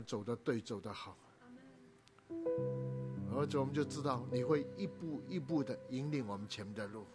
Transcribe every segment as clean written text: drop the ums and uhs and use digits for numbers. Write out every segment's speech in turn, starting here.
走得对，走得好。而且我们就知道你会一步一步的引领我们前面的路。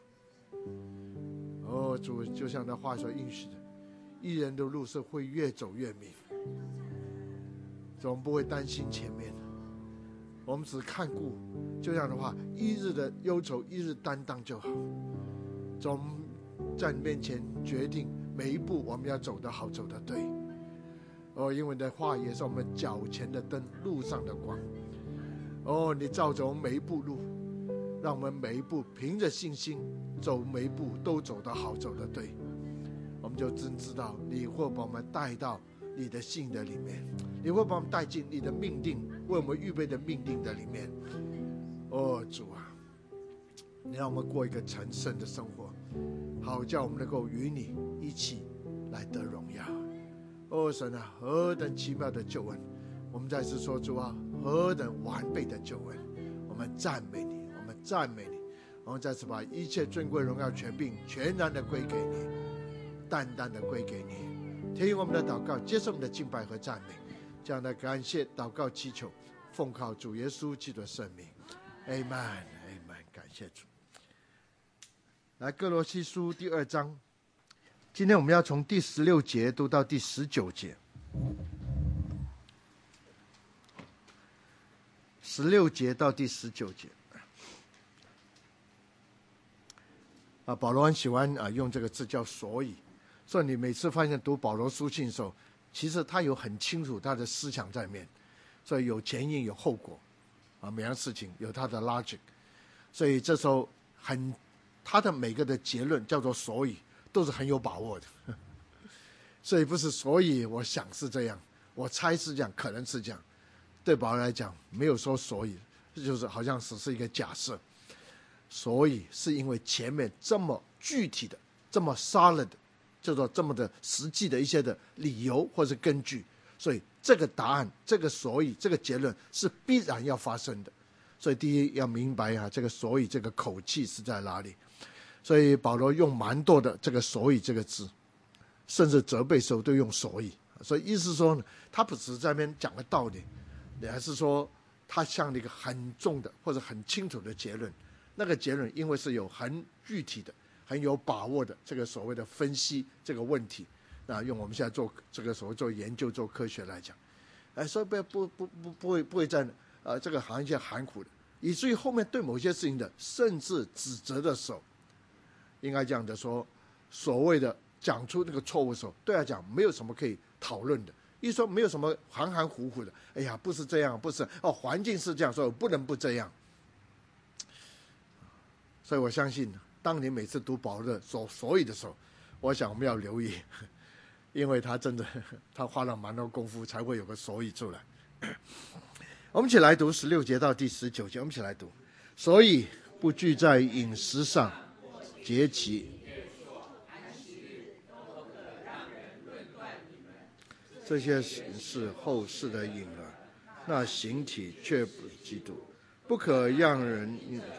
主，就像那话所应许的，义人的路是会越走越明。我们不会担心前面，我们只看顾，就这样的话，一日的忧愁一日担当就好。我们在你面前决定每一步我们要走得好，走得对。因为你的话也是我们脚前的灯，路上的光。你照着我们每一步路，让我们每一步凭着信心走，每一步都走得好，走得对。我们就真知道你会把我们带到你的信的里面，你会把我们带进你的命定，为我们预备的命定的里面。主啊，你让我们过一个成圣的生活，好叫我们能够与你一起来得荣耀。神啊，何等奇妙的救恩！我们再次说，主啊，何等完备的救恩！我们赞美你，我们赞美你，我们再次把一切尊贵荣耀权柄全然的归给你，单单的归给你。听我们的祷告，接受我们的敬拜和赞美，这样的感谢祷告祈求，奉靠主耶稣基督的圣名 Amen Amen。 感谢主。来，哥罗西书第2章，今天我们要从第16节读到第19节。16节到第19节。保罗很喜欢用这个字叫所以。所以你每次发现读保罗书信的时候，其实他有很清楚他的思想在里面，所以有前因有后果每样事情有他的 logic。 所以这时候他的每个的结论叫做所以，都是很有把握的。所以不是所以我想是这样，我猜是这样，可能是这样。对保罗来讲没有说所以，就是好像只是一个假设。所以是因为前面这么具体的，这么 solid， 叫做这么的实际的一些的理由或是根据，所以这个答案，这个所以，这个结论是必然要发生的。所以第一要明白这个所以这个口气是在哪里。所以保罗用蛮多的这个所以这个字，甚至责备时候都用所以。所以意思说呢，他不只是在那边讲个道理，你还是说他像一个很重的或者很清楚的结论。那个结论因为是有很具体的、很有把握的这个所谓的分析这个问题，用我们现在做这个所谓做研究、做科学来讲，所以不会在这个行业含糊的，以至于后面对某些事情的甚至指责的时候，应该这样的说，所谓的讲出那个错误的时候，对他讲没有什么可以讨论的。一说没有什么含含糊糊的，哎呀，不是这样，不是环境是这样，所以我不能不这样。所以我相信，当你每次读保罗的所以的时候，我想我们要留意，因为他真的他花了蛮多功夫才会有个所以出来。我们一起来读16节到第19节，我们一起来读。所以不拘在饮食上、节期，这些是后世的影儿，那形体却不是基督。不可让人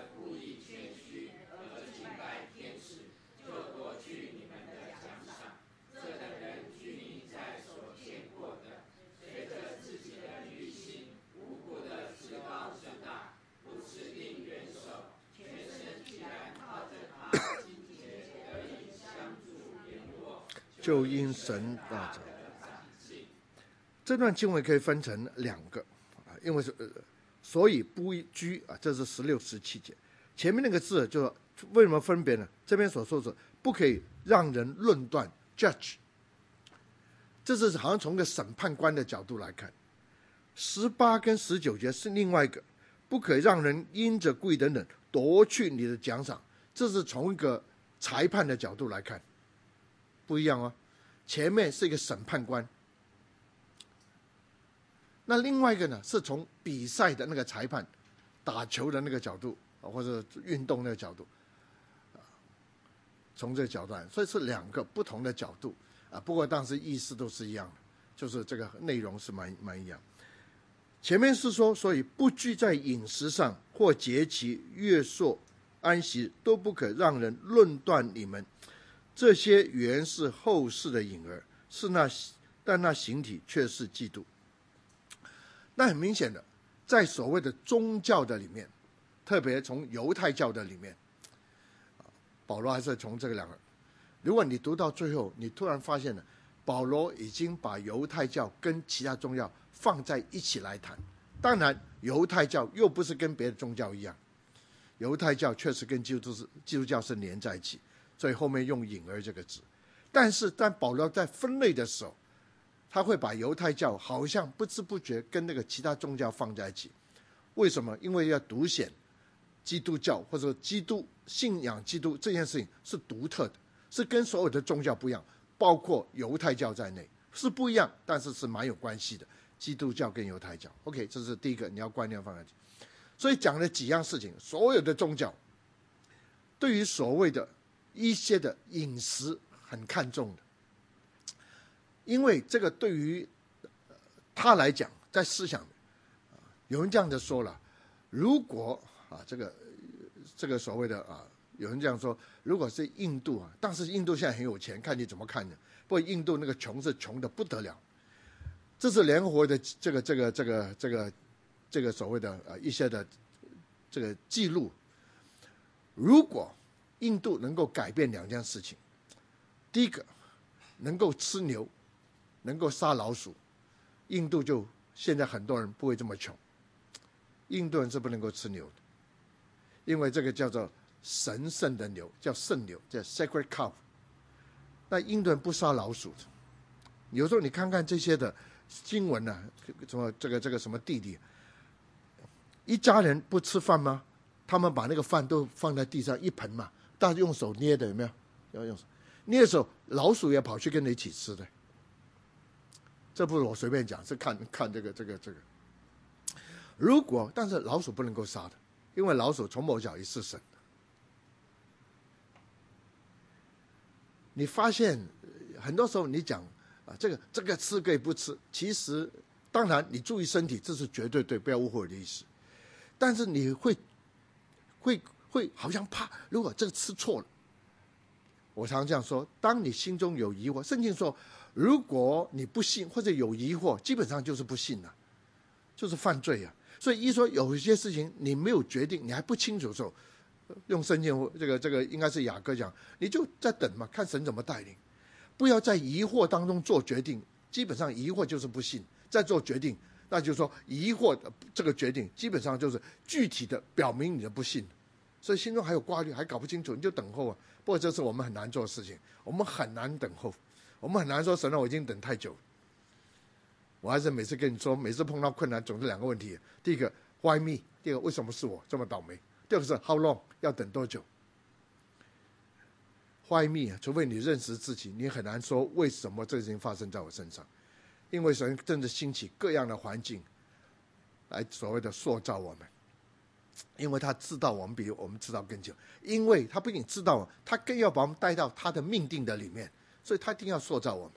就因神大者。这段经文可以分成2个，因为是所以不拘这是16、17节。前面那个字就为什么分别呢？这边所说的不可以让人论断 judge， 这是好像从个审判官的角度来看。18跟19节是另外一个，不可以让人因着故意等等夺去你的奖赏，这是从一个裁判的角度来看，不一样哦。前面是一个审判官，那另外一个呢，是从比赛的那个裁判，打球的那个角度，或者运动那个角度，从这个角度来，所以是2个不同的角度不过当时意思都是一样的，就是这个内容是蛮一样。前面是说，所以不拘在饮食上或节期、月朔、安息，都不可让人论断你们。这些原是后世的影儿，但那形体却是基督。 那很明显的，在所谓的宗教的里面，特别从犹太教的里面，保罗还是从这个两个。如果你读到最后，你突然发现了，保罗已经把犹太教跟其他宗教放在一起来谈。当然，犹太教又不是跟别的宗教一样，犹太教确实跟基督教是连在一起，所以后面用隐而这个字。但是当保罗在分类的时候，他会把犹太教好像不知不觉跟那个其他宗教放在一起。为什么？因为要凸显基督教或者基督信仰基督这件事情是独特的，是跟所有的宗教不一样，包括犹太教在内是不一样，但是是蛮有关系的。基督教跟犹太教 ，OK， 这是第一个你要观念放在一起。所以讲了几样事情，所有的宗教对于所谓的一些的饮食很看重的，因为这个对于他来讲，在思想有人这样的说了，如果这个所谓的有人这样说，如果是印度但是印度现在很有钱，看你怎么看呢？不过印度那个穷是穷的不得了，这是联合国的这个所谓的一些的这个记录。如果印度能够改变两件事情，第一个能够吃牛，能够杀老鼠，印度就现在很多人不会这么穷。印度人是不能够吃牛的，因为这个叫做神圣的牛，叫圣牛，叫 sacred cow。 那印度人不杀老鼠的。有时候你看看这些的新闻什么这个什么地理，一家人不吃饭吗？他们把那个饭都放在地上一盆嘛，大家用手捏的，有没有？要用手捏的时候，老鼠也跑去跟你一起吃的。这不是我随便讲，是看这个。如果但是老鼠不能够杀的，因为老鼠从某角也是神。你发现很多时候你讲这个吃可以不吃，其实当然你注意身体，这是绝对对，不要误会我的意思。但是你会好像怕，如果这个吃错了。我常这样说，当你心中有疑惑，圣经说如果你不信或者有疑惑，基本上就是不信了，就是犯罪啊。所以一说有一些事情你没有决定，你还不清楚的时候，用圣经这个应该是雅各讲，你就在等嘛，看神怎么带领，不要在疑惑当中做决定。基本上疑惑就是不信，再做决定，那就是说疑惑这个决定基本上就是具体的表明你的不信。所以心中还有挂虑，还搞不清楚，你就等候啊。不过这是我们很难做的事情，我们很难等候，我们很难说神啊，我已经等太久了。我还是每次跟你说，每次碰到困难总是两个问题，第一个 why me， 第二个为什么是我这么倒霉，第二个是 how long， 要等多久。 why me， 除非你认识自己，你很难说为什么这事情发生在我身上。因为神正在兴起各样的环境来所谓的塑造我们，因为他知道我们比我们知道更久，因为他不仅知道，他更要把我们带到他的命定的里面，所以他一定要塑造我们。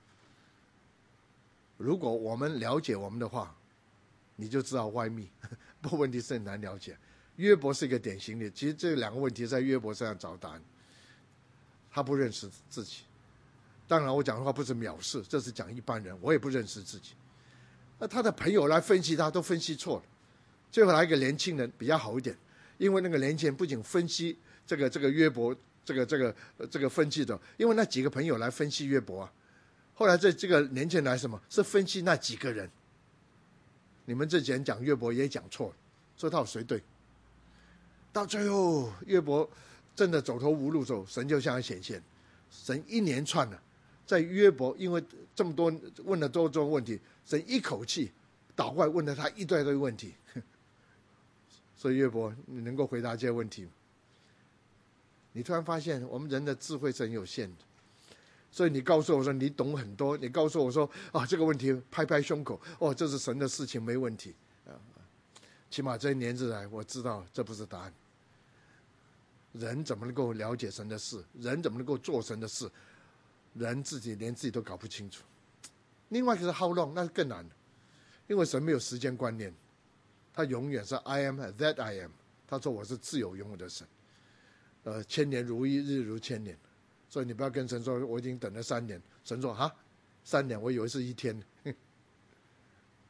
如果我们了解我们的话，你就知道 why me。 不过问题是很难了解。约伯是一个典型的，其实这两个问题在约伯身上找答案。他不认识自己，当然我讲的话不是藐视，这是讲一般人，我也不认识自己。那他的朋友来分析他，都分析错了。最后来一个年轻人比较好一点，因为那个年轻人不仅分析这个约伯这个分析的，因为那几个朋友来分析约伯后来这个年轻人来什么？是分析那几个人。你们这几人讲约伯也讲错了，说他有谁对？到最后约伯真的走投无路的时候，神就向他显现。神一连串的在约伯，因为这么多问了多种问题，神一口气倒过来问了他一堆堆问题。所以约伯，你能够回答这些问题吗？你突然发现我们人的智慧是很有限的。所以你告诉我说你懂很多，你告诉我说这个问题拍拍胸口，这是神的事情，没问题。起码这一年之来我知道这不是答案。人怎么能够了解神的事？人怎么能够做神的事？人自己连自己都搞不清楚。另外一个是 how long， 那是更难的，因为神没有时间观念，他永远是 I am that I am。 他说我是自有永有的神，千年如一日如千年。所以你不要跟神说我已经等了3年，神说3年，我以为是1天。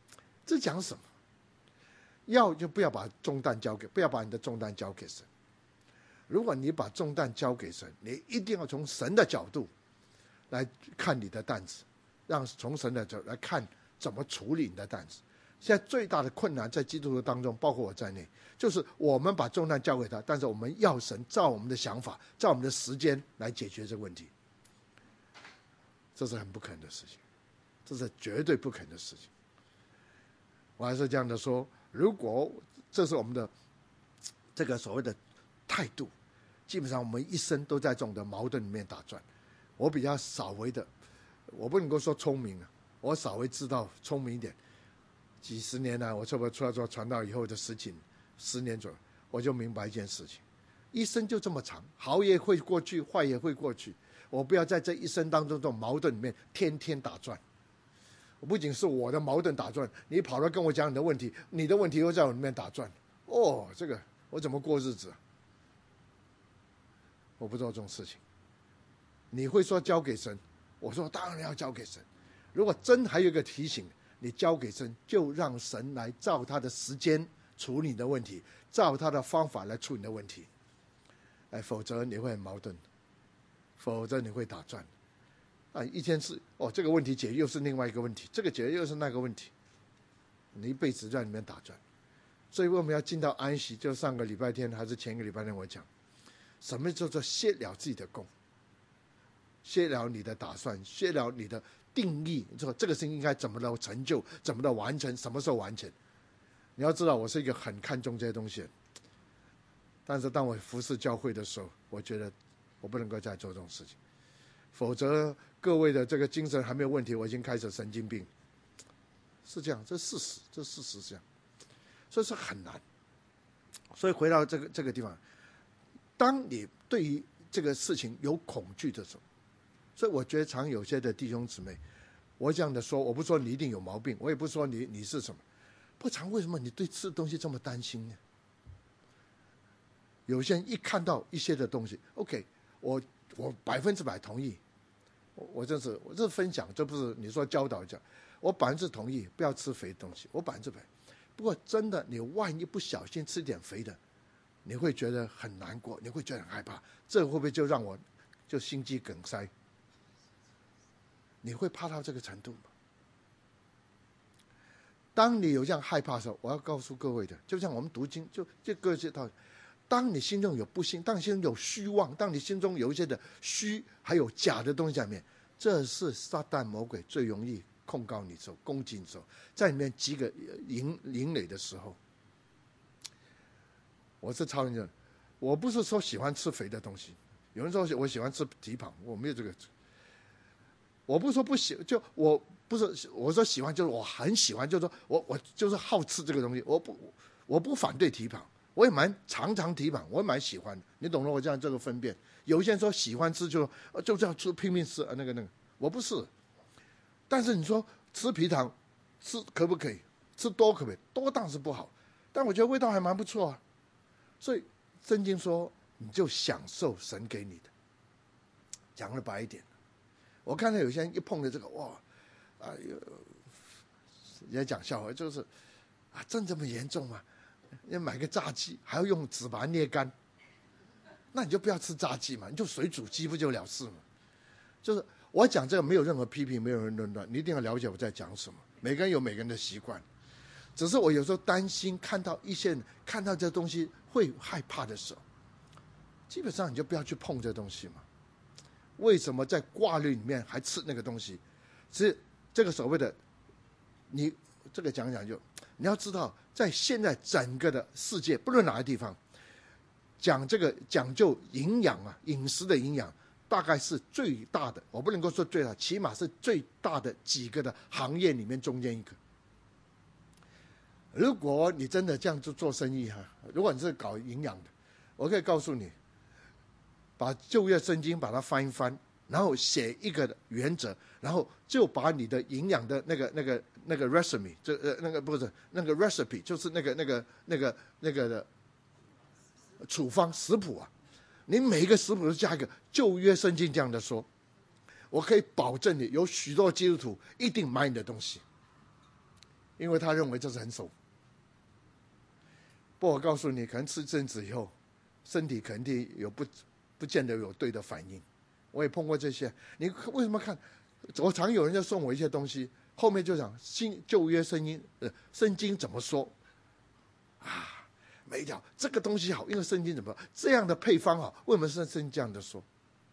这讲什么？要就不要把你的重担交给神。如果你把重担交给神，你一定要从神的角度来看你的担子，从神的角度来看怎么处理你的担子。现在最大的困难在基督徒当中，包括我在内，就是我们把重担交给他，但是我们要神照我们的想法，照我们的时间来解决这个问题。这是很不可能的事情，这是绝对不可能的事情。我还是这样的说，如果这是我们的这个所谓的态度，基本上我们一生都在这种的矛盾里面打转。我比较稍微的，我不能够说聪明了，我稍微知道聪明一点。几十年来，我差不多出来做传道以后的10年左右，我就明白一件事情：一生就这么长，好也会过去，坏也会过去。我不要在这一生当中这种矛盾里面天天打转。不仅是我的矛盾打转，你跑来跟我讲你的问题，你的问题又在我里面打转。这个我怎么过日子啊？我不做这种事情。你会说交给神，我说当然要交给神。如果真还有一个提醒，你交给神，就让神来照他的时间处理你的问题，照他的方法来处理你的问题。否则你会很矛盾，否则你会打转。一件事这个问题解决又是另外一个问题，这个解决又是那个问题，你一辈子在里面打转。所以我们要进到安息，就上个礼拜天还是前个礼拜天我讲，什么叫做卸了自己的功，卸了你的打算，卸了你的定义，说这个事情应该怎么的成就，怎么的完成，什么时候完成。你要知道我是一个很看重这些东西的，但是当我服侍教会的时候，我觉得我不能够再做这种事情，否则各位的这个精神还没有问题，我已经开始神经病。是这样，这事实是这样，所以是很难。所以回到这个地方，当你对于这个事情有恐惧的时候，所以我觉得常有些的弟兄姊妹，我这样的说，我不说你一定有毛病，我也不说你是什么，不常为什么你对吃的东西这么担心呢？有些人一看到一些的东西 ，OK， 我100%同意。我这是分享，这不是你说教导讲，我100%同意不要吃肥的东西，我100%。不过真的，你万一不小心吃点肥的，你会觉得很难过，你会觉得很害怕，这会不会就让我就心肌梗塞？你会怕到这个程度吗？当你有这样害怕的时候，我要告诉各位的，就像我们读经，就各些道理。当你心中有不信，当你心中有虚妄，当你心中有一些的虚还有假的东西在里面，这是撒旦魔鬼最容易控告你的时候，攻击你的时候，在里面几个营垒的时候。我是超人的，我不是说喜欢吃肥的东西。有人说我喜欢吃蹄膀，我没有这个。我不是说不喜，就我不是我说喜欢，就是我很喜欢，就是说我就是好吃这个东西。我不反对蹄膀。我也蛮常蹄膀，我也蛮喜欢的，你懂了我这样这个分辨。有一些人说喜欢吃就这样吃，拼命吃那个，我不是。但是你说吃皮糖，吃可不可以？吃多可不可以？多当然是不好，但我觉得味道还蛮不错啊。所以圣经说，你就享受神给你的。讲的白一点，我看到有些人一碰到这个，也讲笑话，就是真这么严重吗？你买个炸鸡还要用纸把它捏干，那你就不要吃炸鸡嘛，你就水煮鸡不就了事吗？就是我讲这个没有任何批评，没有人论断，你一定要了解我在讲什么。每个人有每个人的习惯，只是我有时候担心看到一些人看到这东西会害怕的时候，基本上你就不要去碰这东西嘛。为什么在挂历里面还吃那个东西？是这个所谓的，你这个讲就你要知道，在现在整个的世界，不论哪个地方，讲究营养饮食的营养，大概是最大的，我不能够说最大，起码是最大的几个的行业里面中间一个。如果你真的这样做生意如果你是搞营养的，我可以告诉你，把旧约圣经把它翻一翻，然后写一个原则，然后就把你的营养的那个 recipe， 不是那个 recipe， 就是那个的处方食谱啊，你每一个食谱都加一个旧约圣经这样的说，我可以保证你有许多基督徒一定买你的东西， 因为他认为这是很熟。不过我告诉你，可能吃一阵子以后，身体肯定有不见得有对的反应。我也碰过这些。你为什么看？我常有人就送我一些东西，后面就讲旧约圣经怎么说啊？每一条这个东西好，因为圣经怎么这样的配方好？为什么圣经这样的说？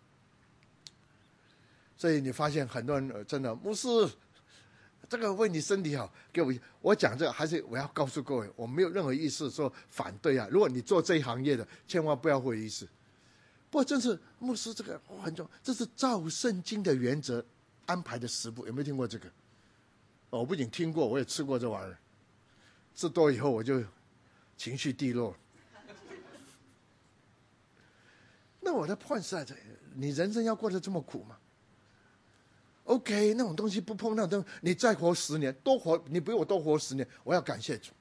所以你发现很多人真的牧师，这个为你身体好，给我讲这个，还是我要告诉各位，我没有任何意思说反对啊。如果你做这一行业的，千万不要会意思。不过真是牧师这个很重要，这是照圣经的原则安排的10步，有没有听过这个？我不仅听过，我也吃过这玩意儿。吃多以后我就情绪低落。那我的point是在这里，你人生要过得这么苦吗？ OK， 那种东西不碰，那种东西你再活10年，你比我多活10年，我要感谢主。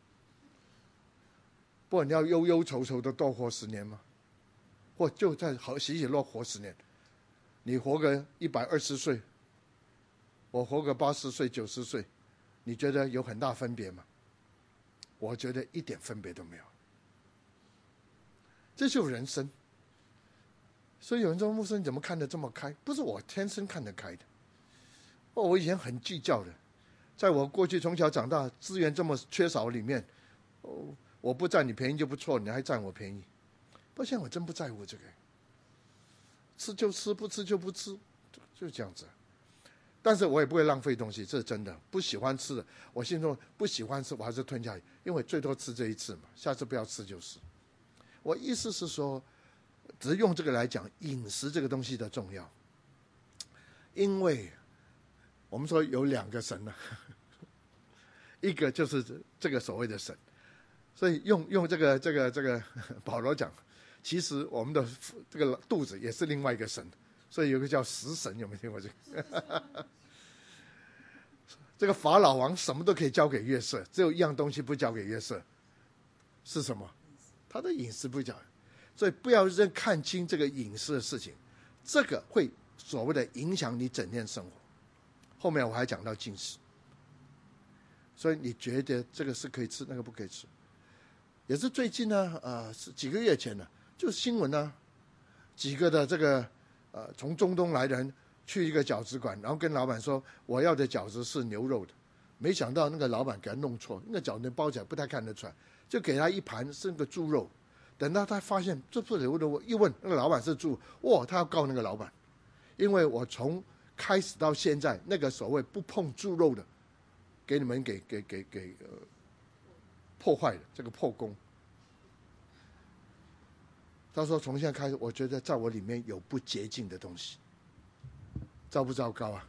不然你要忧忧愁愁的多活10年吗？或就在喜喜乐活10年，你活个120岁，我活个80岁、90岁，你觉得有很大分别吗？我觉得一点分别都没有。这就是人生。所以有人说牧师你怎么看得这么开？不是我天生看得开的。我以前很计较的，在我过去从小长大资源这么缺少里面，我不占你便宜就不错，你还占我便宜。不过现在我真不在乎这个，吃就吃，不吃就不吃，就这样子。但是我也不会浪费东西，这是真的。不喜欢吃的，我心中不喜欢吃，我还是吞下去，因为最多吃这一次嘛，下次不要吃就是。我意思是说，只是用这个来讲饮食这个东西的重要，因为我们说有2个神呢，一个就是这个所谓的神，所以用这个保罗讲，其实我们的这个肚子也是另外一个神，所以有个叫食神，有没有听过这个？这个法老王什么都可以交给约瑟，只有一样东西不交给约瑟，是什么？他的饮食不交，所以不要看清这个饮食的事情，这个会所谓的影响你整天生活。后面我还讲到禁食，所以你觉得这个是可以吃，那个不可以吃，也是最近呢，是几个月前呢，就是新闻呢，几个的这个从中东来的人去一个饺子馆，然后跟老板说我要的饺子是牛肉的，没想到那个老板给他弄错，那个饺子包起来不太看得出来，就给他一盘是那个猪肉，等到他发现这不是牛肉，一问那个老板是猪，哇，他要告那个老板，因为我从开始到现在，那个所谓不碰猪肉的，给你们给破坏了这个破功。他说从现在开始，我觉得在我里面有不洁净的东西，糟不糟糕啊？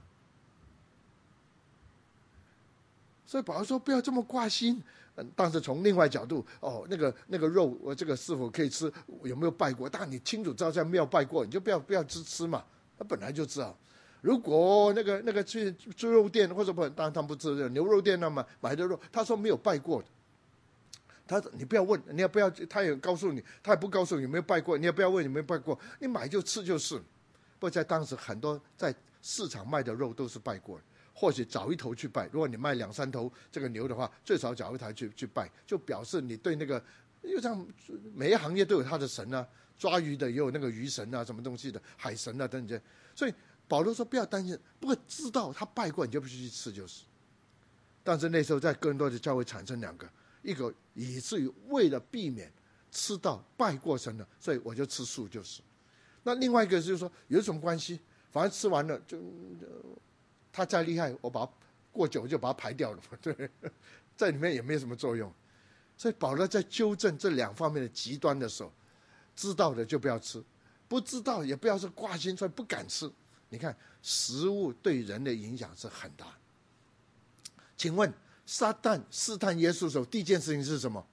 所以保罗说不要这么挂心。但是从另外角度，那个肉，我这个是否可以吃？有没有拜过？当然你清楚知道在没有拜过，你就不要吃嘛。他本来就知道。如果那个去猪肉店或者不，当然他不知道牛肉店那么买的肉，他说没有拜过的，你不要问，你也不要，他也告诉你，他也不告诉你有没有拜过，你也不要问有没有拜过，你买就吃就是。不过在当时很多在市场卖的肉都是拜过的，或许找一头去拜。如果你卖2、3头这个牛的话，最少找一台去拜，就表示你对那个，因为像每一行业都有他的神啊，抓鱼的也有那个鱼神啊，什么东西的海神啊等等，所以。保罗说不要担心，不过知道他拜过你就必须去吃就是。但是那时候在更多的教会产生2个，一个以至于为了避免吃到拜过神的，所以我就吃素就是。那另外一个就是说有什么关系，反正吃完了就他再厉害，我把他过久就把它排掉了，对，在里面也没有什么作用。所以保罗在纠正这2方面的极端的时候，知道的就不要吃，不知道也不要是挂心，所以不敢吃。你看，食物对人的影响是很大。请问，撒旦试探耶稣的时候，第一件事情是什么？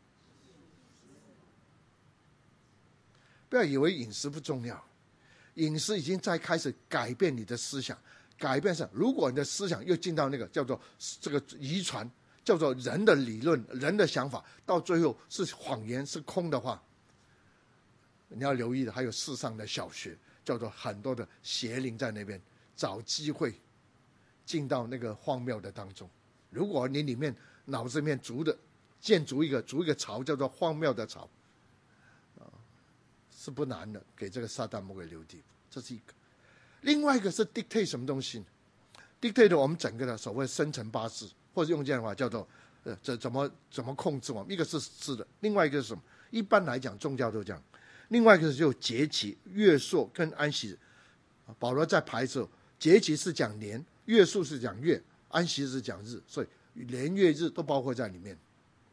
不要以为饮食不重要，饮食已经在开始改变你的思想，改变上。如果你的思想又进到那个叫做这个遗传，叫做人的理论、人的想法，到最后是谎言、是空的话，你要留意的还有世上的小学。叫做很多的邪灵在那边找机会进到那个荒谬的当中。如果你里面脑子里面建筑一个巢，叫做荒谬的巢，是不难的，给这个撒旦魔鬼留地步。这是一个。另外一个是 dictate 什么东西呢？ dictate 我们整个的所谓生辰八字，或者用这样的话叫做怎么控制我们。一个是的，另外一个是什么？一般来讲宗教都这样。另外一个就节期、月数跟安息日。保罗在排的时候，节期是讲年，月数是讲月，安息日是讲日，所以年月日都包括在里面。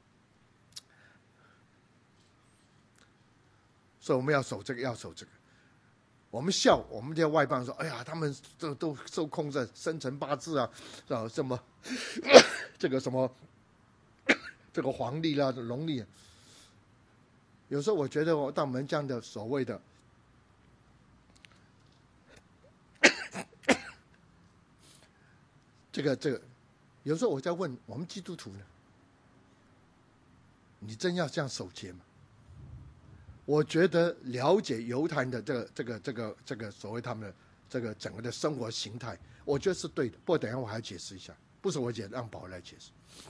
所以我们要守这个，要守这个。我们笑我们这些外邦说，哎呀，他们都受控制生辰八字啊，什么这个什么这个黄历啦、农历。有时候我觉得当我们这样的所谓的这个，有时候我在问我们基督徒呢，你真要这样守节吗？我觉得了解犹太人的这个所谓他们的这个整个的生活形态，我觉得是对的。不过等一下我还要解释一下，不是我解，让保罗来解释。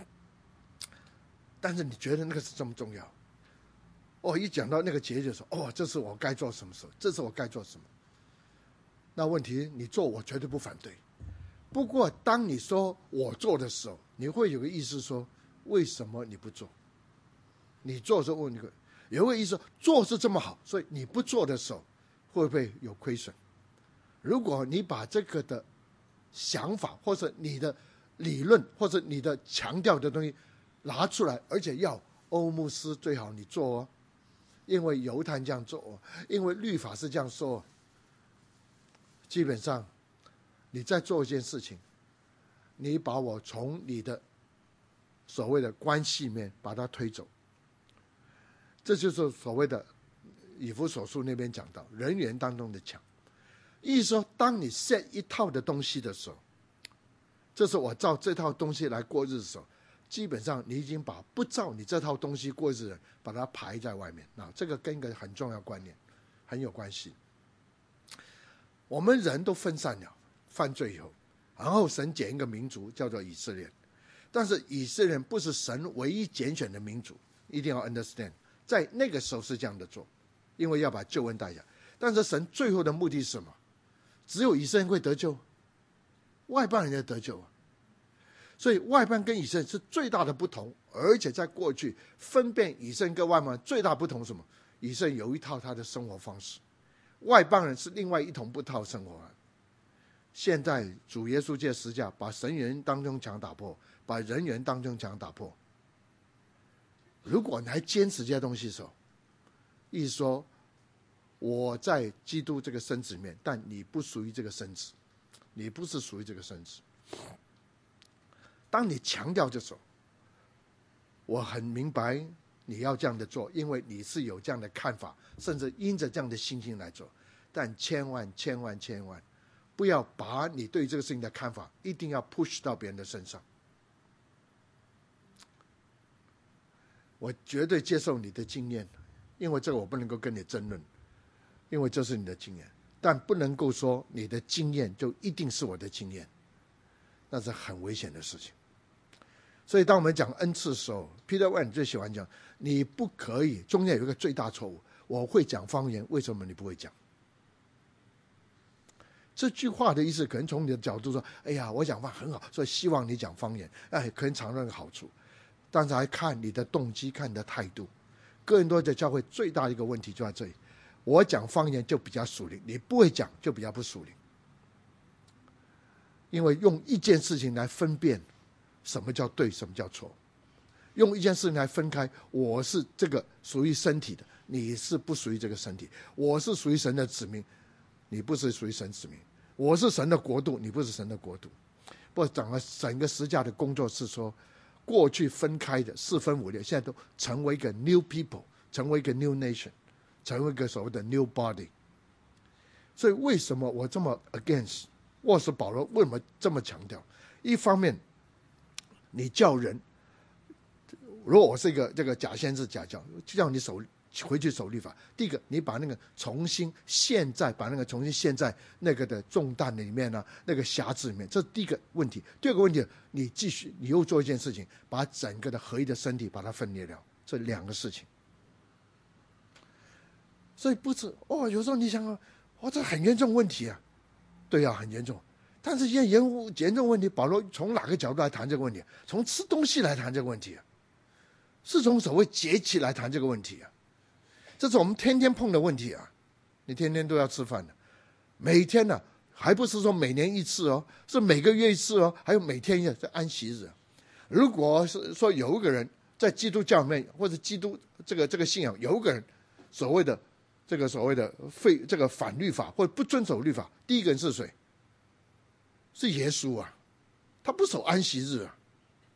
但是你觉得那个是这么重要？一讲到那个节就说，这是我该做什么时候，这是我该做什么。那问题你做，我绝对不反对。不过当你说我做的时候，你会有个意思说，为什么你不做？你做的时候问你有个意思，做是这么好，所以你不做的时候会不会有亏损？如果你把这个的想法或者你的理论或者你的强调的东西拿出来，而且要欧牧师最好你做因为犹太人这样做因为律法是这样说基本上你在做一件事情，你把我从你的所谓的关系面把它推走。这就是所谓的以弗所书那边讲到人缘当中的墙，意思说当你 set 一套的东西的时候，这是我照这套东西来过日的时候，基本上你已经把不照你这套东西过日的人把它排在外面。这个跟一个很重要观念很有关系。我们人都分散了，犯罪以后，然后神拣一个民族叫做以色列，但是以色列不是神唯一拣选的民族，一定要 understand。在那个时候是这样的做，因为要把救恩带下。但是神最后的目的是什么？只有以色列会得救，外邦人也得救所以外邦跟以色列是最大的不同。而且在过去分辨以色列跟外邦人最大不同是什么？以色列有一套他的生活方式，外邦人是另外一套生活。现在主耶稣借十字架把神缘当中墙打破，把人缘当中墙打破。如果你还坚持这些东西的时候，意思说我在基督这个身子里面，但你不属于这个身子，你不是属于这个身子。当你强调这时候，我很明白你要这样的做，因为你是有这样的看法，甚至因着这样的心情来做。但千万不要把你对这个事情的看法一定要 push 到别人的身上。我绝对接受你的经验，因为这个我不能够跟你争论，因为这是你的经验。但不能够说你的经验就一定是我的经验，那是很危险的事情。所以当我们讲恩赐的时候， Peter Wayne 最喜欢讲，你不可以中间有一个最大错误，我会讲方言，为什么你不会讲？这句话的意思可能从你的角度说，哎呀，我讲话很好，所以希望你讲方言，可能尝到个好处。但是还看你的动机，看你的态度。哥林多的教会最大的一个问题就在这里，我讲方言就比较属灵，你不会讲就比较不属灵。因为用一件事情来分辨什么叫对，什么叫错，用一件事情来分开，我是这个属于身体的，你是不属于这个身体，我是属于神的子民，你不是属于神子民，我是神的国度，你不是神的国度。不过整个十架的工作是说，过去分开的四分五裂，现在都成为一个 new people， 成为一个 new nation， 成为一个所谓的 new body。 所以为什么我这么 against， 或是保罗为什么这么强调？一方面你叫人，如果我是一个这个假先知假教，就叫你守回去守律法。第一个，你把那个重新陷在那个的重担里面呢，那个匣子里面，这是第一个问题。第二个问题，你又做一件事情，把整个的合一的身体把它分裂了，这两个事情。所以不是有时候你想这很严重问题啊，对啊，很严重。但是严重问题，保罗从哪个角度来谈这个问题？从吃东西来谈这个问题啊，是从所谓节气来谈这个问题啊。这是我们天天碰的问题啊，你天天都要吃饭的，每天呢，还不是说每年一次哦，是每个月一次哦，还有每天一次安息日。如果是说有一个人在基督教里面或者基督这个信仰，有一个人所谓的反律法或者不遵守律法，第一个人是谁？是耶稣啊，他不守安息日啊。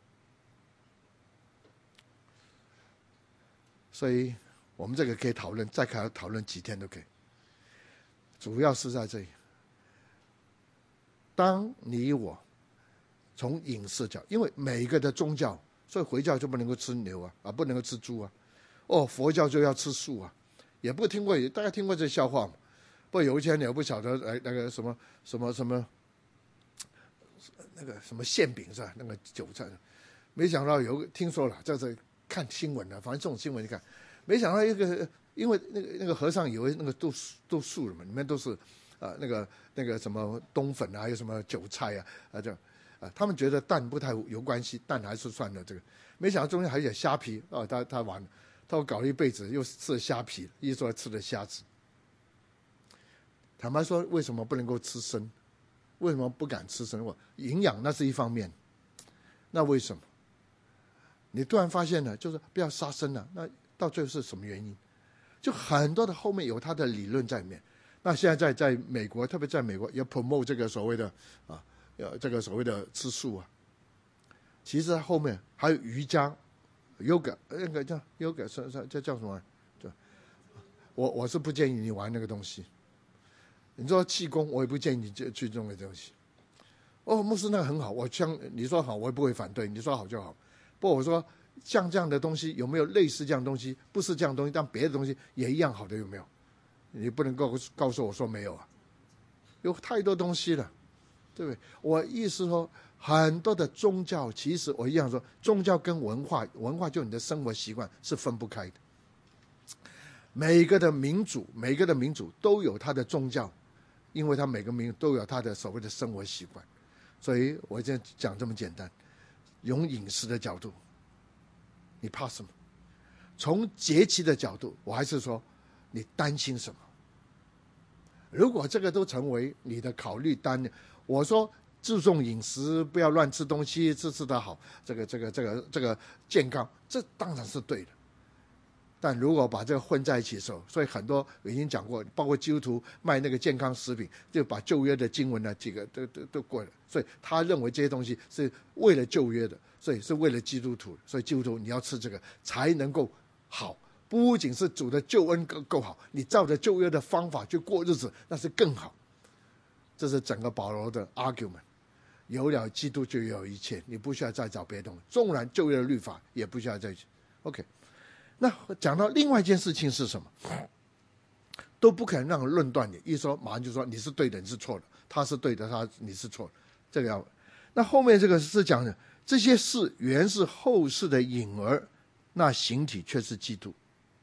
所以我们这个可以讨论，再讨论几天都可以。主要是在这里，当你我从饮食角，因为每一个的宗教，所以回教就不能够吃牛啊，不能够吃猪啊，佛教就要吃素啊，也不听过，大家听过这笑话吗？不过有一天你又不晓得那个什么那个什么馅饼是吧？那个韭菜，没想到听说了，这是看新闻的，反正这种新闻你看，没想到因为那个和尚以为那个都素了嘛，里面都是那个什么冬粉啊，还有什么韭菜他们觉得蛋不太有关系，蛋还是算了这个，没想到中间还有虾皮他玩，他搞了一辈子又吃了虾皮，一说吃了虾子。坦白说，为什么不能够吃生？为什么不敢吃生？营养那是一方面，那为什么？你突然发现了，就是不要杀生了，那到最后是什么原因？就很多的后面有他的理论在里面。那现在在美国，特别在美国也 promote 这个所谓的这个所谓的吃素啊。其实后面还有瑜伽 yoga， 那个叫 yoga 这叫什么？我是不建议你玩那个东西。你说气功，我也不建议你去弄那东西。牧师那个很好，你说好，我也不会反对，你说好就好。不过我说像这样的东西有没有类似这样的东西？不是这样的东西，但别的东西也一样好的有没有？你不能告诉我说没有啊，有太多东西了，对不对？我意思说，很多的宗教其实我一样说，宗教跟文化就你的生活习惯是分不开的。每个的民族都有他的宗教，因为他每个民族都有他的所谓的生活习惯，所以我现在讲这么简单。用饮食的角度，你怕什么？从节气的角度，我还是说你担心什么？如果这个都成为你的考虑单，我说注重饮食，不要乱吃东西，吃得好，这个健康，这当然是对的。但如果把这个混在一起的时候，所以很多已经讲过，包括基督徒卖那个健康食品，就把旧约的经文呢几个都过了，所以他认为这些东西是为了旧约的，所以是为了基督徒，所以基督徒你要吃这个才能够好，不仅是主的救恩够好，你照着旧约的方法去过日子，那是更好。这是整个保罗的 argument， 有了基督就有一切，你不需要再找别的东西，纵然旧约的律法也不需要再去 OK。那讲到另外一件事情是什么？都不可能让人论断你，一说马上就说你是对的，你是错的；他是对的，你是错的。这个那后面这个是讲的，这些事原是后世的影儿，那形体却是基督。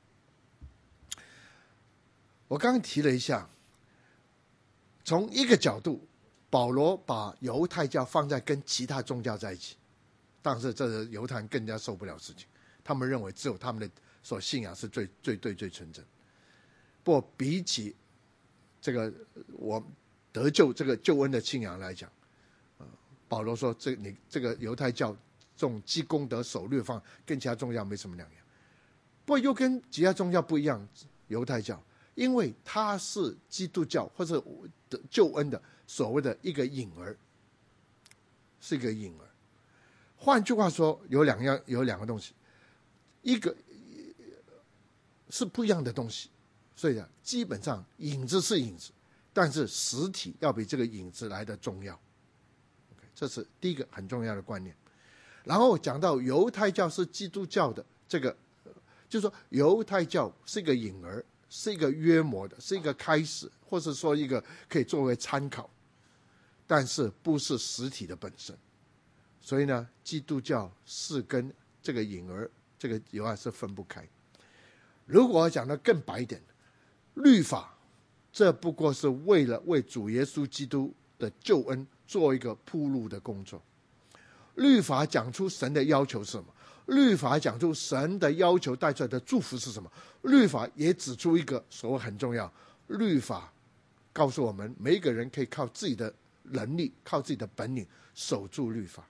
我刚刚提了一下，从一个角度，保罗把犹太教放在跟其他宗教在一起，但是这是犹太人更加受不了事情，他们认为只有他们的所信仰是最对最纯正。不过比起这个我得救这个救恩的信仰来讲，保罗说你这个犹太教这种积功德守律方跟其他宗教没什么两样。不过又跟其他宗教不一样，犹太教因为它是基督教或者救恩的所谓的一个影儿，是一个影儿。换句话说，有两个东西，一个是不一样的东西，所以基本上影子是影子，但是实体要比这个影子来的重要。这是第一个很重要的观念。然后讲到犹太教是基督教的这个， 就是说犹太教是一个引儿，是一个约模的，是一个开始，或是说一个可以作为参考，但是不是实体的本身。所以呢，基督教是跟这个引儿这个犹太是分不开。如果讲得更白一点，律法这不过是为了为主耶稣基督的救恩做一个铺路的工作。律法讲出神的要求是什么？律法讲出神的要求带出来的祝福是什么？律法也指出一个所谓很重要，律法告诉我们每一个人可以靠自己的能力，靠自己的本领守住律法。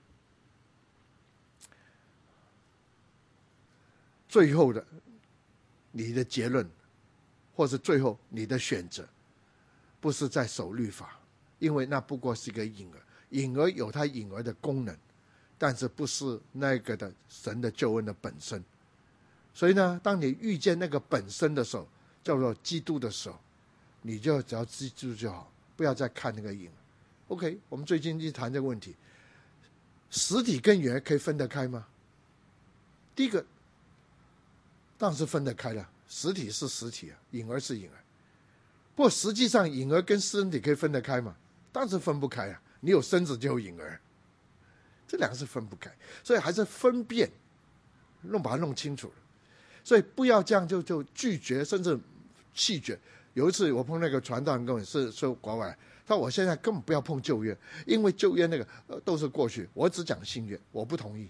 最后的你的结论，或是最后你的选择，不是在守律法，因为那不过是一个引儿，引儿有它引儿的功能，但是不是那个的神的救恩的本身。所以呢，当你遇见那个本身的时候，叫做基督的时候，你就只要记住就好，不要再看那个引儿。OK， 我们最近一谈这个问题，实体跟引儿可以分得开吗？第一个当然是分得开了，实体是实体啊，引儿是引儿。不过实际上引儿跟身体可以分得开吗？当然是分不开啊，你有身子就有引儿，这两个是分不开，所以还是分辨，把它弄清楚了。所以不要这样就拒绝甚至弃绝。有一次我碰那个传道人跟我是国外，他说我现在根本不要碰旧约，因为旧约那个都是过去，我只讲新约。我不同意，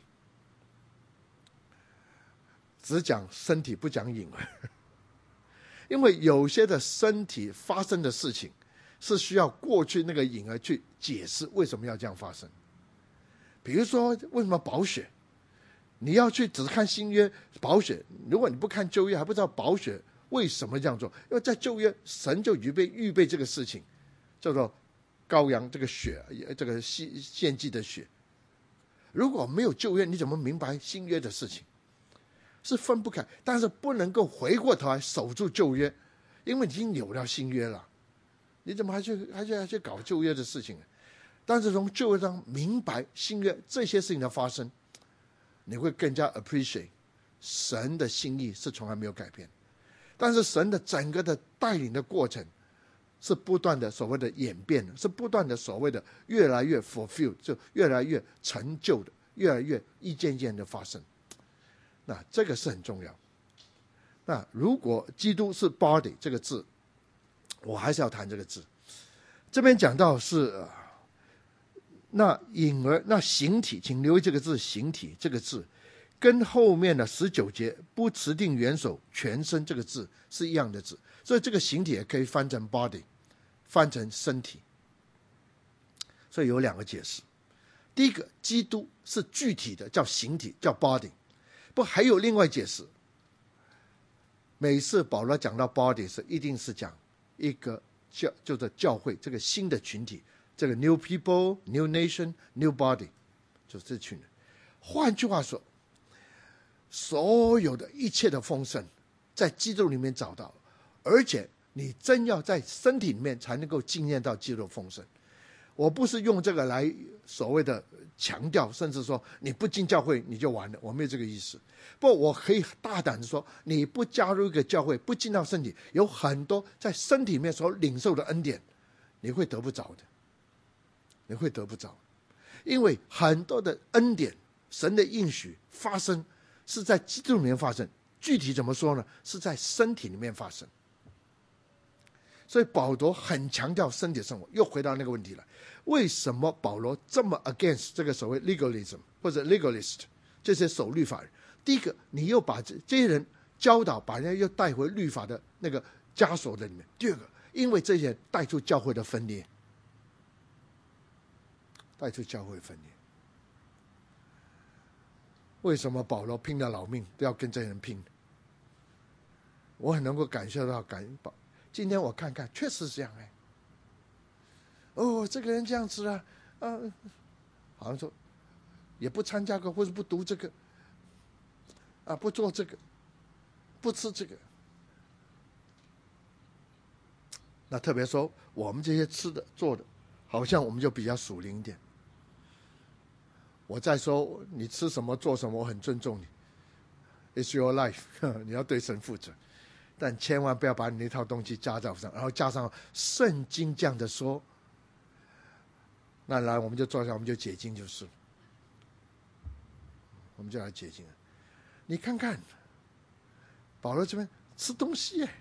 只讲身体不讲引儿，因为有些的身体发生的事情是需要过去那个引儿去解释为什么要这样发生。比如说为什么宝血，你要去只看新约宝血，如果你不看旧约还不知道宝血为什么这样做，因为在旧约神就预备这个事情，叫做羔羊这个血，这个献祭的血。如果没有旧约，你怎么明白新约的事情？是分不开，但是不能够回过头来守住旧约，因为已经有了新约了，你怎么还去搞旧约的事情？但是从旧约上明白新约这些事情的发生，你会更加 appreciate 神的心意是从来没有改变，但是神的整个的带领的过程是不断的所谓的演变，是不断的所谓的越来越 fulfill， 就越来越成就的，越来越一件一件的发生。那这个是很重要。那如果基督是 body 这个字，我还是要谈这个字。这边讲到是那引儿，那形体，请留意这个字形体这个字跟后面的19节不持定元首全身这个字是一样的字，所以这个形体也可以翻成 body， 翻成身体。所以有两个解释。第一个，基督是具体的，叫形体，叫 body。不，还有另外解释。每次保罗讲到 body 是一定是讲一个就是教会这个新的群体，这个 new people, new nation, new body， 就是这群人。换句话说，所有的一切的丰盛在基督里面找到，而且你真要在身体里面才能够经验到基督的丰盛。我不是用这个来所谓的强调，甚至说你不进教会你就完了，我没有这个意思。不，我可以大胆的说，你不加入一个教会，不进到身体，有很多在身体里面所领受的恩典，你会得不着的，你会得不着，因为很多的恩典，神的应许发生是在基督里面发生，具体怎么说呢？是在身体里面发生。所以保罗很强调身体生活，又回到那个问题了，为什么保罗这么 against 这个所谓 legalism 或者 legalist 这些守律法人？第一个，你又把这些人教导，把人家又带回律法的那个枷锁的里面。第二个，因为这些人带出教会的分裂，带出教会分裂。为什么保罗拼了老命都要跟这些人拼？我很能够感受到今天我看看，确实是这样哎。哦，这个人这样子啊，好像说也不参加过，或者不读这个，不做这个，不吃这个。那特别说我们这些吃的做的，好像我们就比较属灵一点。我再说你吃什么做什么，我很尊重你， ，It's your life 你要对神负责，但千万不要把你那套东西加在上，然后加上圣经这样的说，那来我们就坐下，我们就解经就是了，我们就来解经了。你看看保罗这边吃东西耶，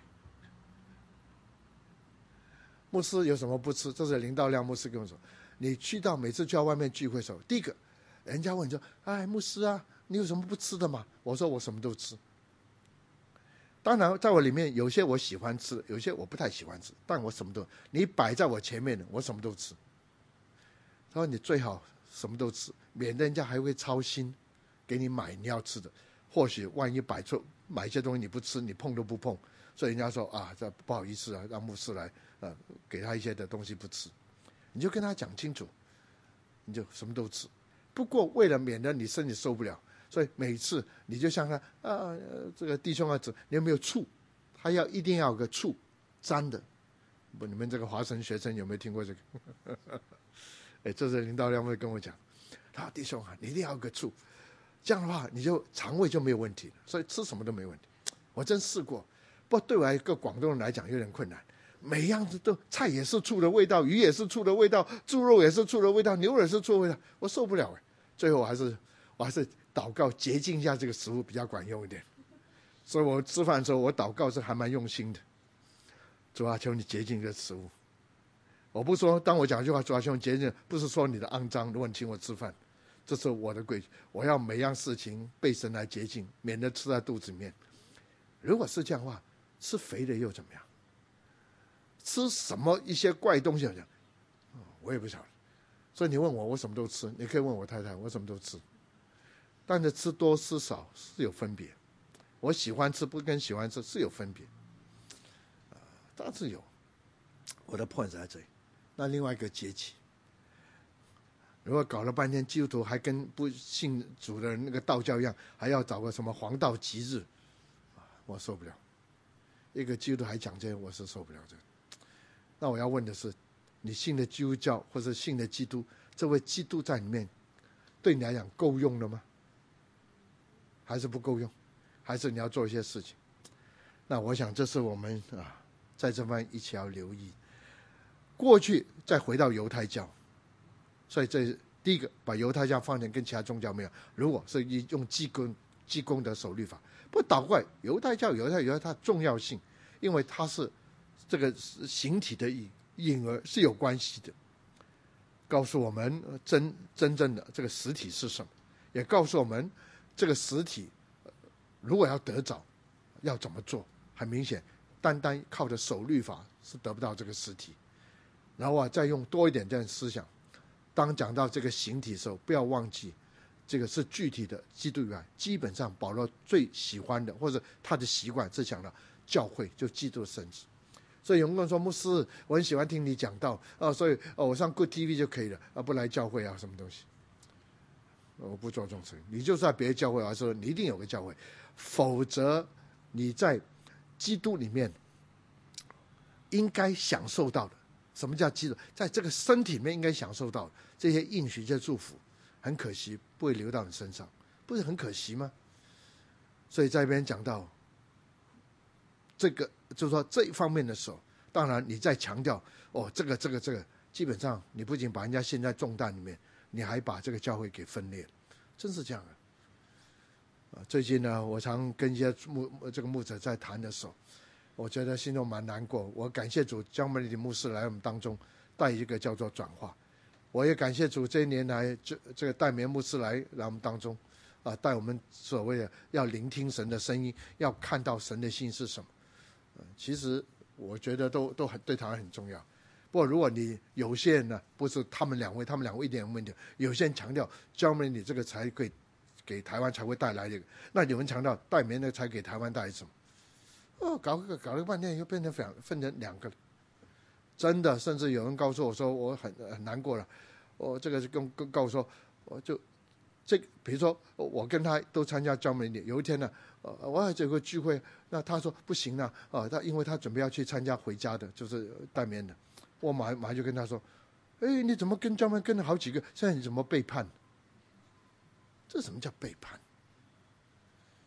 牧师有什么不吃？这是林道亮牧师跟我说，你去到每次去到外面聚会的时候，第一个人家问你说，哎，牧师啊，你有什么不吃的吗？我说我什么都吃。当然在我里面有些我喜欢吃，有些我不太喜欢吃，但我什么都，你摆在我前面的我什么都吃。他说你最好什么都吃，免得人家还会操心给你买你要吃的，或许万一摆错买一些东西你不吃，你碰都不碰，所以人家说啊，这不好意思啊，让牧师来给他一些的东西不吃，你就跟他讲清楚，你就什么都吃。不过为了免得你身体受不了，所以每次你就像他这个弟兄啊，你有没有醋？他一定要有个醋沾的。不，你们这个华神学生有没有听过这个？哎，这是林道亮会跟我讲，他说弟兄啊，你一定要有个醋，这样的话你就肠胃就没有问题了，所以吃什么都没问题。我真试过，不过对我一个广东人来讲有点困难。每样子都菜也是醋的味道，鱼也是醋的味道，猪肉也是醋的味道，牛肉也是醋的味道，我受不了哎。最后我还是祷告洁净一下这个食物比较管用一点。所以我吃饭的时候我祷告是还蛮用心的，主啊，求你洁净这个食物。我不说当我讲一句话，主啊，求你洁净，不是说你的肮脏，如果你请我吃饭，这是我的规矩，我要每样事情被神来洁净，免得吃在肚子里面。如果是这样的话，吃肥的又怎么样？吃什么一些怪东西好像我也不晓得。所以你问我什么都吃，你可以问我太太，我什么都吃，但是吃多吃少是有分别，我喜欢吃不跟喜欢吃是有分别，当然是有。我的 point 在这里。那另外一个节气，如果搞了半天基督徒还跟不信主的那个道教一样，还要找个什么黄道吉日，我受不了。一个基督徒还讲这些，我是受不了这个。那我要问的是，你信的基督教或者信的基督，这位基督在里面对你来讲够用了吗？还是不够用？还是你要做一些事情？那我想这是我们在这方面一起要留意。过去再回到犹太教，所以这第一个把犹太教放点跟其他宗教没有。如果是用祭公的守律法，不倒过来，犹太教有它的重要性，因为它是这个形体的影儿是有关系的，告诉我们真正的这个实体是什么，也告诉我们这个实体如果要得着要怎么做。很明显，单单靠着守律法是得不到这个实体。然后再用多一点这样的思想，当讲到这个形体的时候，不要忘记这个是具体的基督以外，基本上保罗最喜欢的或者他的习惯是讲到教会，就基督的身子。所以有人说，牧师，我很喜欢听你讲道所以我上 Good TV 就可以了不来教会什么东西，我不做这种事。你就在别的教会说你一定有个教会，否则你在基督里面应该享受到的，什么叫基督？在这个身体里面应该享受到这些应许、这些祝福，很可惜不会流到你身上，不是很可惜吗？所以在这边讲到这个，就是说这一方面的时候，当然你在强调这个，基本上你不仅把人家陷在重担里面，你还把这个教会给分裂了，真是这样的。最近呢，我常跟一些牧者在谈的时候，我觉得心中蛮难过。我感谢主，江美丽牧师来我们当中带一个叫做转化。我也感谢主，这一年来这个戴棉牧师来我们当中带我们所谓的要聆听神的声音，要看到神的心是什么。其实我觉得都很对台湾很重要。不过如果你有些人呢，不是他们两位一点问题，有些人强调江美丽这个才可以给台湾才会带来这个，那有人强调戴棉的才给台湾带来什么？搞了半天又变成分成两个了，真的，甚至有人告诉我说我很难过了。我这个是告诉说，我就比如说我跟他都参加江美丽，有一天呢，我还有个聚会，那他说不行了他因为他准备要去参加回家的，就是戴棉的，我马上就跟他说，你怎么跟江美跟了好几个，现在你怎么背叛？这什么叫背叛？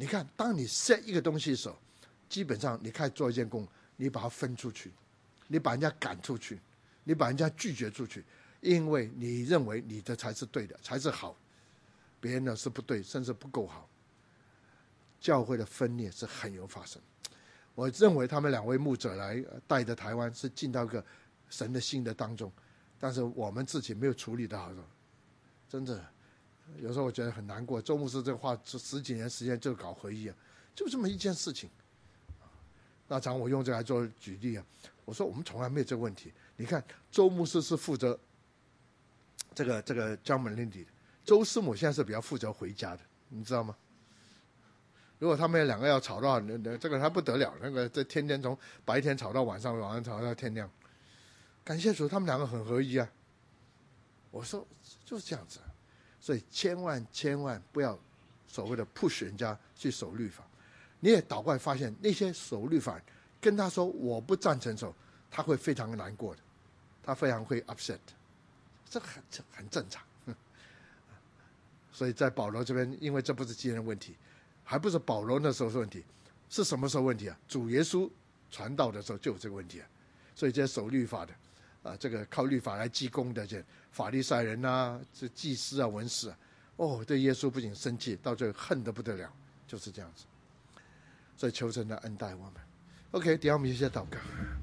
你看，当你 set 一个东西的时候，基本上你开始做一件工，你把它分出去，你把人家赶出去，你把人家拒绝出去，因为你认为你的才是对的，才是好，别人的是不对，甚至不够好。教会的分裂是很有发生。我认为他们两位牧者来带着台湾是进到一个神的心的当中，但是我们自己没有处理的好，真的有时候我觉得很难过。周牧师这个话10几年时间就搞合一啊，就这么一件事情。那常我用这个来做举例啊，我说我们从来没有这个问题。你看周牧师是负责这个江门林底的，周师母现在是比较负责回家的，你知道吗？如果他们两个要吵到这个还不得了，那个这天天从白天吵到晚上，晚上吵到天亮。感谢主，他们两个很合一啊。我说就是这样子，所以千万不要所谓的 push 人家去守律法。你也倒过来发现，那些守律法跟他说我不赞成的时候，他会非常难过的，他非常会 upset， 这很正常。所以在保罗这边，因为这不是基人的问题，还不是保罗那时候的问题，是什么时候问题啊？主耶稣传道的时候就有这个问题啊。所以这些守律法的这个靠律法来积功的这法利赛人啊，这祭司啊、文士啊，对耶稣不仅生气，到最后恨得不得了，就是这样子。所以求神来恩待我们。OK， 等一下我们一些祷告。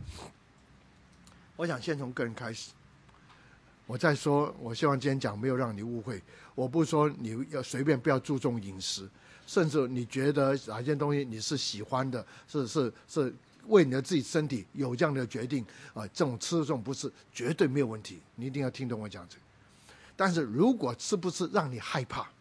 我想先从个人开始。我再说，我希望今天讲没有让你误会。我不是说你要随便不要注重饮食，甚至你觉得哪件东西你是喜欢的，是为你的自己身体有这样的决定这种吃这种不吃绝对没有问题，你一定要听懂我讲这个。但是如果吃不吃让你害怕，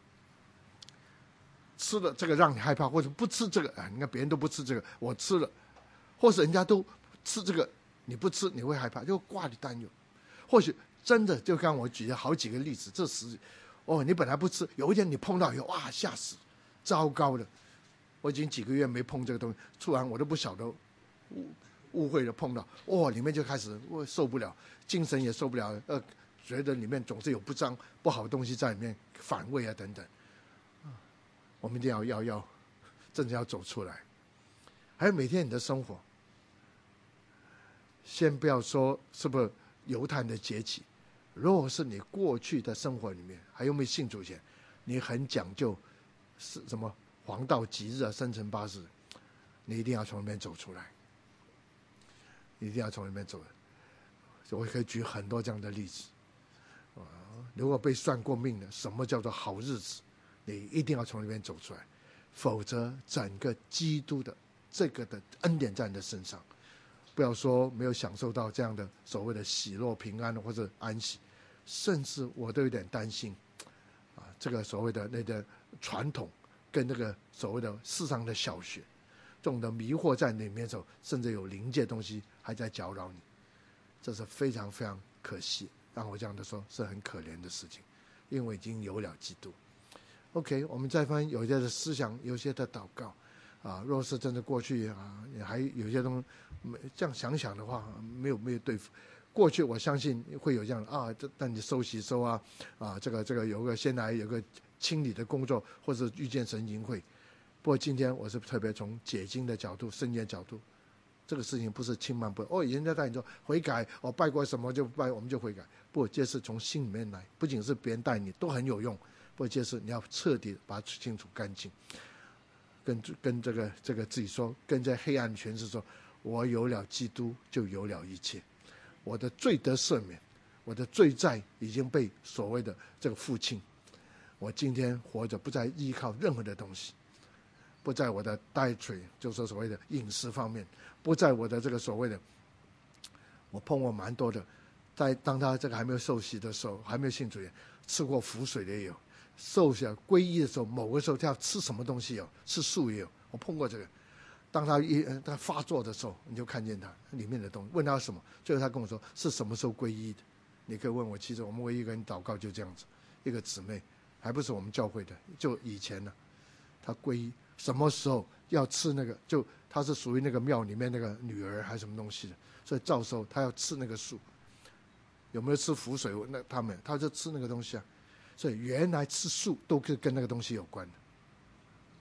吃了这个让你害怕，或者不吃这个你看别人都不吃这个，我吃了，或是人家都吃这个你不吃你会害怕，就挂你担忧。或许真的就刚我举了好几个例子，这时你本来不吃，有一天你碰到以后哇吓死，糟糕的，我已经几个月没碰这个东西，突然我都不晓得误会了碰到里面就开始我受不了，精神也受不了，觉得里面总是有不好的东西在里面反胃啊等等。我们一定要真的要走出来。还有每天你的生活，先不要说是不是犹太人的节期，如果是你过去的生活里面还有没有信主前，你很讲究是什么黄道吉日啊、生辰八字，你一定要从里面走出来，你一定要从里面走。我可以举很多这样的例子。如果被算过命的，什么叫做好日子，你一定要从里面走出来，否则整个基督的这个的恩典在你的身上，不要说没有享受到这样的所谓的喜乐平安或者安息，甚至我都有点担心这个所谓的那个传统跟那个所谓的世上的小学这种的迷惑在里面的时候，甚至有灵界东西还在搅扰你，这是非常非常可惜。让我这样的说是很可怜的事情，因为已经有了基督。OK， 我们再翻有些的思想，有些的祷告若是真的过去还有些东西这样想想的话，没有对付过去，我相信会有这样的但你收洗收这个有个先来有个清理的工作，或者遇见神营会。不过今天我是特别从解经的角度、圣经的角度，这个事情不是轻慢不人家带你说悔改拜过什么就拜，我们就悔改。不，这是从心里面来，不仅是别人带你都很有用，不过这是你要彻底把它清楚干净，跟这个自己说，跟在黑暗权势说，我有了基督就有了一切，我的罪得赦免，我的罪债已经被所谓的这个付清，我今天活着不再依靠任何的东西，不在我的 dietary 就是所谓的饮食方面，不在我的这个所谓的，我碰过蛮多的，当他这个还没有受洗的时候，还没有信主也吃过符水的也有，受洗皈依的时候，某个时候他要吃什么东西有，吃素也有，我碰过这个。当他发作的时候，你就看见他里面的东西，问他什么，最后他跟我说是什么时候皈依的。你可以问我，其实我们唯一一个人祷告就这样子，一个姊妹，还不是我们教会的，就以前呢，他皈依什么时候要吃那个，就他是属于那个庙里面那个女儿还是什么东西的，所以照时候他要吃那个素。有没有吃符水？那他就吃那个东西所以原来吃素都跟那个东西有关的。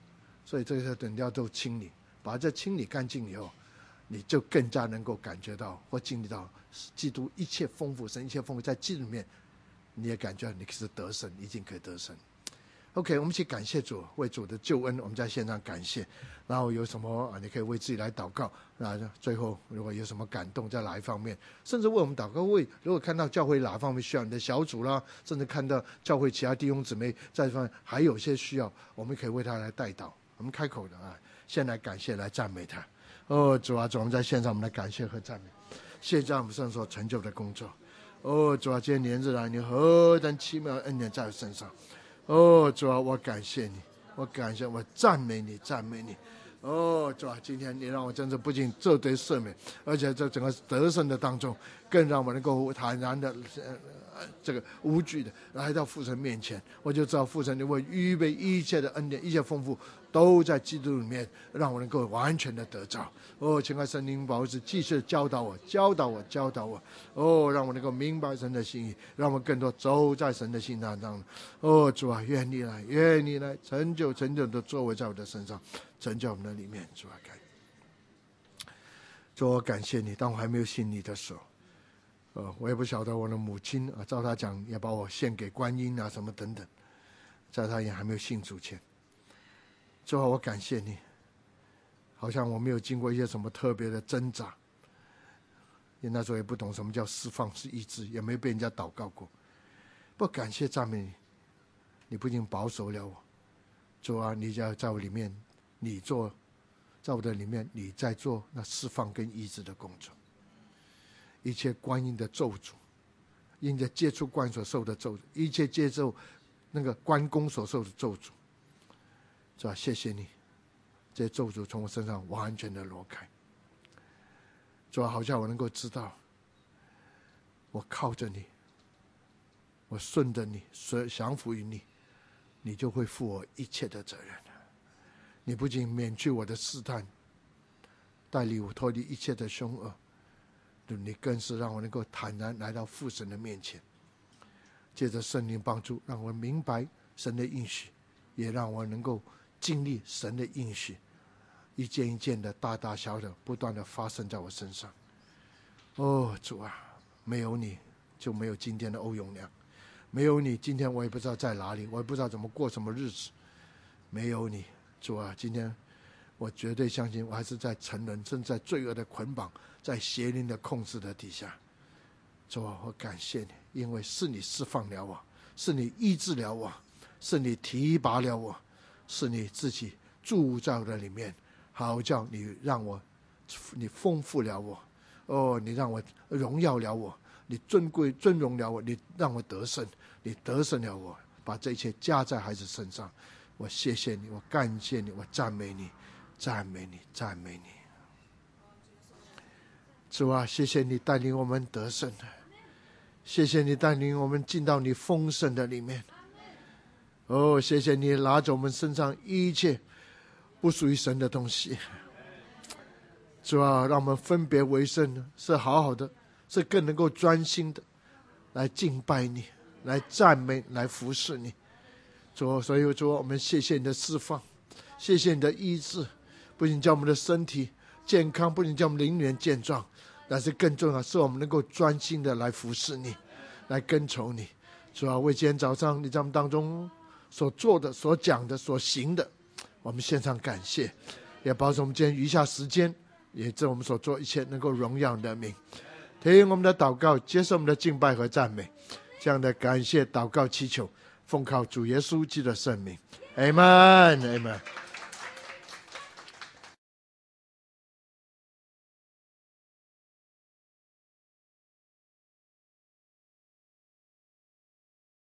所以这些等掉都清理，把这清理干净以后，你就更加能够感觉到或经历到基督一切丰富，神一切丰富在基督里面，你也感觉你是得胜，已经可以得胜。OK， 我们一起感谢主，为主的救恩，我们在线上感谢。然后有什么你可以为自己来祷告。那最后如果有什么感动，在哪一方面，甚至为我们祷告，如果看到教会哪一方面需要你的小组啦，甚至看到教会其他弟兄姊妹在这方面还有些需要，我们可以为他来代祷。我们开口的先来感谢，来赞美他。主啊，主，我们在线上，我们来感谢和赞美，谢谢我们身上所成就的工作。主啊，今天连日来你何等奇妙的恩典在我身上。主啊，我感谢你，我感谢，我赞美你，赞美你。主啊，今天你让我真的不仅这对赦免，而且在整个得胜的当中，更让我能够坦然的这个无惧的来到父神面前。我就知道父神你会预备一切的恩典，一切丰富都在基督里面，让我能够完全的得着。亲爱圣灵保持继续教导我，教导我，教导我。让我能够明白神的心意，让我更多走在神的心当中。主啊，愿你来，愿你来成就的作为在我的身上，成就我们的里面。主啊，主啊，感谢你。当我还没有信你的时候，我也不晓得我的母亲照他讲要把我献给观音什么等等，在他也还没有信主前，主啊，我感谢你。好像我没有经过一些什么特别的挣扎，因为那时候也不懂什么叫释放是医治，也没被人家祷告过。不感谢赞美你，你不仅保守了我，主啊，你在我里面，你做，在我的里面，你在做那释放跟医治的工作。一切观音的咒诅，因着接触观所受的咒诅，一切接受那个关公所受的咒诅，主啊，谢谢你。这些咒诅从我身上完全的挪开。主啊，好像我能够知道，我靠着你，我顺着你，降服于你，你就会负我一切的责任。你不仅免去我的试探，带领我脱离一切的凶恶，你更是让我能够坦然来到父神的面前，借着圣灵帮助，让我明白神的应许，也让我能够经历神的应许，一件一件的大大小小不断的发生在我身上。主啊，没有你就没有今天的欧永良，没有你今天我也不知道在哪里，我也不知道怎么过什么日子。没有你，主啊，今天我绝对相信我还是在沉沦，正在罪恶的捆绑，在邪灵的控制的底下。主啊，我感谢你，因为是你释放了我，是你医治了我，是你提拔了我，是你自己住在我的里面，好叫你让我，你丰富了我，你让我荣耀了我，你尊荣了我，你让我得胜，你得胜了我，把这一切加在孩子身上。我谢谢你，我感谢你，我赞美你，赞美你，赞美你。主啊，谢谢你带领我们得胜，谢谢你带领我们进到你丰盛的里面。谢谢你拿走我们身上一切不属于神的东西。主啊，让我们分别为圣，是好好的，是更能够专心的来敬拜你，来赞美，来服侍你。主，所以主，我们谢谢你的释放，谢谢你的医治，不仅叫我们的身体健康，不仅叫我们灵魂健壮，但是更重要是我们能够专心的来服侍你，来跟从你。主啊，为今天早上你在我们当中所做的、所讲的、所行的，我们献上感谢，也保守我们今天余下时间，也这我们所做一切能够荣耀你的名。听我们的祷告，接受我们的敬拜和赞美，这样的感谢祷告祈求，奉靠主耶稣基督的圣名， Amen Amen。